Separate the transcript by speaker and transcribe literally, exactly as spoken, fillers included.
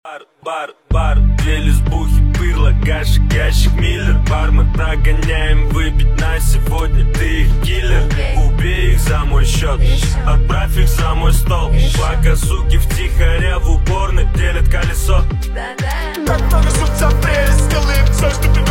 Speaker 1: Бар, бар, бар, две лесбухи, пырло, гашик, ящик, миллер. Бар мы прогоняем, выпить на сегодня, ты их киллер. Убей их за мой счет, отправь их за мой стол. Пока суки втихаря в уборной делят колесо.
Speaker 2: Как много жут за прелесть, сделаем все, что ты